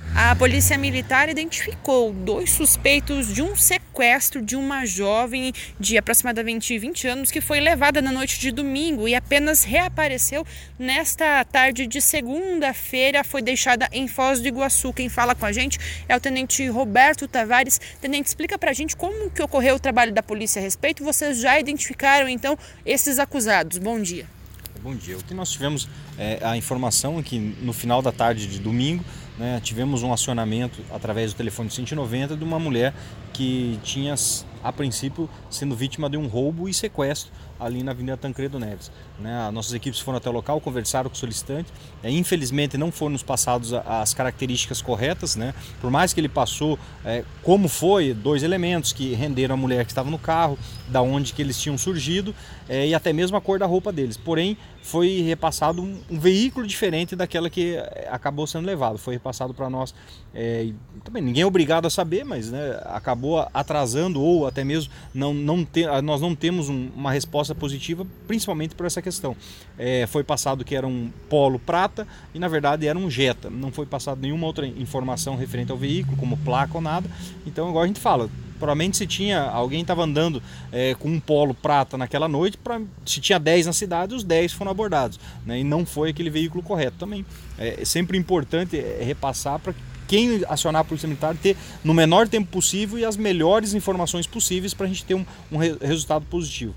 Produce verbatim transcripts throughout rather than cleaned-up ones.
A polícia militar identificou dois suspeitos de um sequestro de uma jovem de aproximadamente vinte anos que foi levada na noite de domingo e apenas reapareceu nesta tarde de segunda-feira, foi deixada em Foz do Iguaçu. Quem fala com a gente é o tenente Roberto Tavares. Tenente, explica pra gente como que ocorreu o trabalho da polícia a respeito. Vocês já identificaram então esses acusados? Bom dia. Bom dia. O que nós tivemos é a informação é que no final da tarde de domingo, né, tivemos um acionamento através do telefone cento e noventa de uma mulher que tinha, a princípio, sendo vítima de um roubo e sequestro ali na Avenida Tancredo Neves. Né, nossas equipes foram até o local, conversaram com o solicitante. É, infelizmente não foram nos passados as características corretas, né, por mais que ele passou é, como foi, dois elementos que renderam a mulher que estava no carro, da onde que eles tinham surgido é, e até mesmo a cor da roupa deles. Porém, foi repassado um, um veículo diferente daquela que acabou sendo levado. Foi repassado para nós. É, e também ninguém é obrigado a saber, mas né, acabou atrasando ou até mesmo não, não ter, nós não temos um, uma resposta positiva, principalmente por essa questão. É, foi passado que era um Polo prata e na verdade era um Jetta. Não foi passado nenhuma outra informação referente ao veículo, como placa ou nada. Então agora a gente fala. Provavelmente se tinha, alguém estava andando é, com um Polo prata naquela noite, pra, se tinha dez na cidade, os dez foram abordados, né, e não foi aquele veículo correto também. É, é sempre importante é, repassar para quem acionar a Polícia Militar ter no menor tempo possível e as melhores informações possíveis para a gente ter um, um re resultado positivo.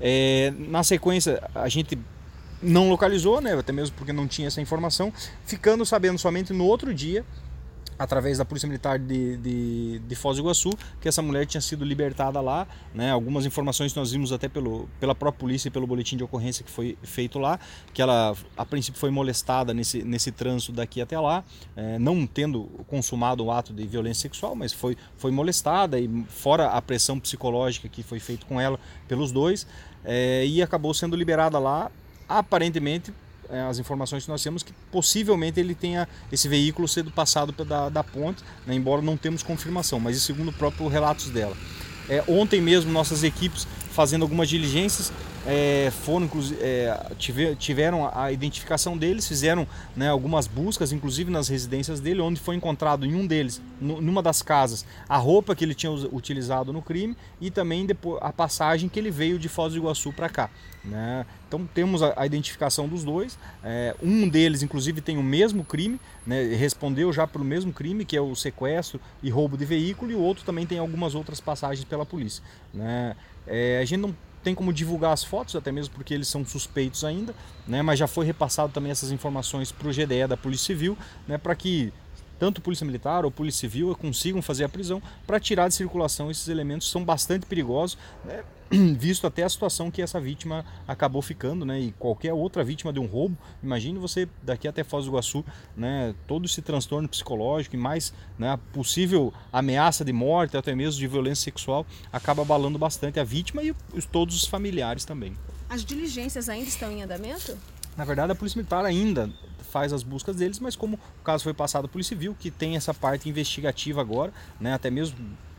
É, na sequência, a gente não localizou, né, até mesmo porque não tinha essa informação, ficando sabendo somente no outro dia, através da Polícia Militar de, de, de Foz do Iguaçu, que essa mulher tinha sido libertada lá, né? Algumas informações nós vimos até pelo, pela própria polícia e pelo boletim de ocorrência que foi feito lá, que ela a princípio foi molestada nesse, nesse trânsito daqui até lá, é, não tendo consumado o ato de violência sexual, mas foi, foi molestada e fora a pressão psicológica que foi feita com ela pelos dois, é, e acabou sendo liberada lá, aparentemente, as informações que nós temos que possivelmente ele tenha esse veículo sendo passado da, da ponte, né, embora não temos confirmação, mas segundo os próprios relatos dela. É, ontem mesmo nossas equipes fazendo algumas diligências é, foram é, tiver, tiveram a identificação deles, fizeram né, algumas buscas, inclusive nas residências dele, onde foi encontrado em um deles, numa das casas, a roupa que ele tinha utilizado no crime e também depois a passagem que ele veio de Foz do Iguaçu para cá. Né? Então temos a, a identificação dos dois, é, um deles inclusive tem o mesmo crime, né, respondeu já pelo mesmo crime, que é o sequestro e roubo de veículo, e o outro também tem algumas outras passagens pela polícia. Né? É, a gente não tem como divulgar as fotos, até mesmo porque eles são suspeitos ainda, né, mas já foi repassado também essas informações para o G D E da Polícia Civil, né, para que tanto Polícia Militar ou Polícia Civil consigam fazer a prisão para tirar de circulação esses elementos que são bastante perigosos, né, visto até a situação que essa vítima acabou ficando, né, e qualquer outra vítima de um roubo. Imagine você daqui até Foz do Iguaçu, né, todo esse transtorno psicológico e mais né, a possível ameaça de morte, até mesmo de violência sexual, acaba abalando bastante a vítima e os, todos os familiares também. As diligências ainda estão em andamento? Na verdade, a Polícia Militar ainda faz as buscas deles, mas como o caso foi passado à Polícia Civil, que tem essa parte investigativa agora, né, até mesmo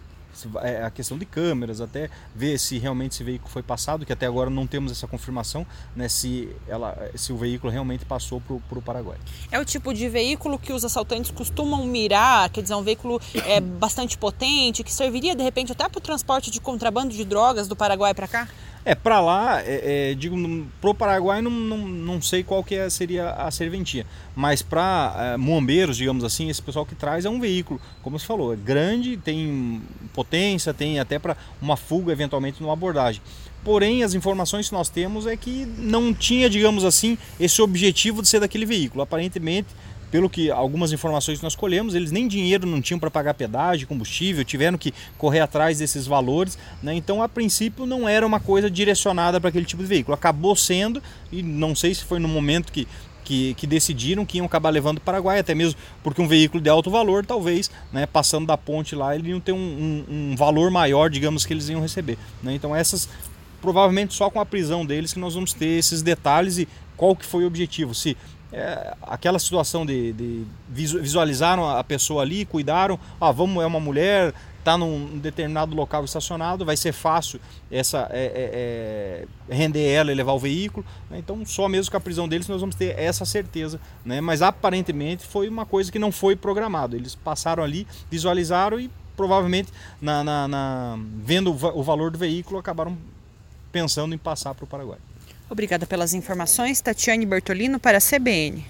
a questão de câmeras, até ver se realmente esse veículo foi passado, que até agora não temos essa confirmação, né, se, ela, se o veículo realmente passou para o Paraguai. É o tipo de veículo que os assaltantes costumam mirar, quer dizer, um veículo é, bastante potente, que serviria de repente até para o transporte de contrabando de drogas do Paraguai para cá? É, para lá, é, é, digo, pro Paraguai não, não, não sei qual que é, seria a serventia, mas para é, muambeiros, digamos assim, esse pessoal que traz é um veículo, como você falou, é grande, tem potência, tem até para uma fuga eventualmente numa abordagem. Porém, as informações que nós temos é que não tinha, digamos assim, esse objetivo de ser daquele veículo. Aparentemente, pelo que algumas informações que nós colhemos, eles nem dinheiro não tinham para pagar pedágio, combustível, tiveram que correr atrás desses valores, né? Então, a princípio, não era uma coisa direcionada para aquele tipo de veículo. Acabou sendo, e não sei se foi no momento que, que, que decidiram que iam acabar levando para o Paraguai, até mesmo porque um veículo de alto valor, talvez, né, passando da ponte lá, ele iam ter um, um, um valor maior, digamos, que eles iam receber. Né? Então, essas, provavelmente só com a prisão deles que nós vamos ter esses detalhes e qual que foi o objetivo. Se É, aquela situação de, de visualizaram a pessoa ali, cuidaram, ah, vamos, é uma mulher está num determinado local estacionado, vai ser fácil essa, é, é, é, render ela e levar o veículo, né? Então só mesmo com a prisão deles nós vamos ter essa certeza, né? Mas aparentemente foi uma coisa que não foi programado, eles passaram ali, visualizaram e provavelmente na, na, na, vendo o valor do veículo acabaram pensando em passar para o Paraguai. Obrigada pelas informações, Tatiane Bertolino para a C B N.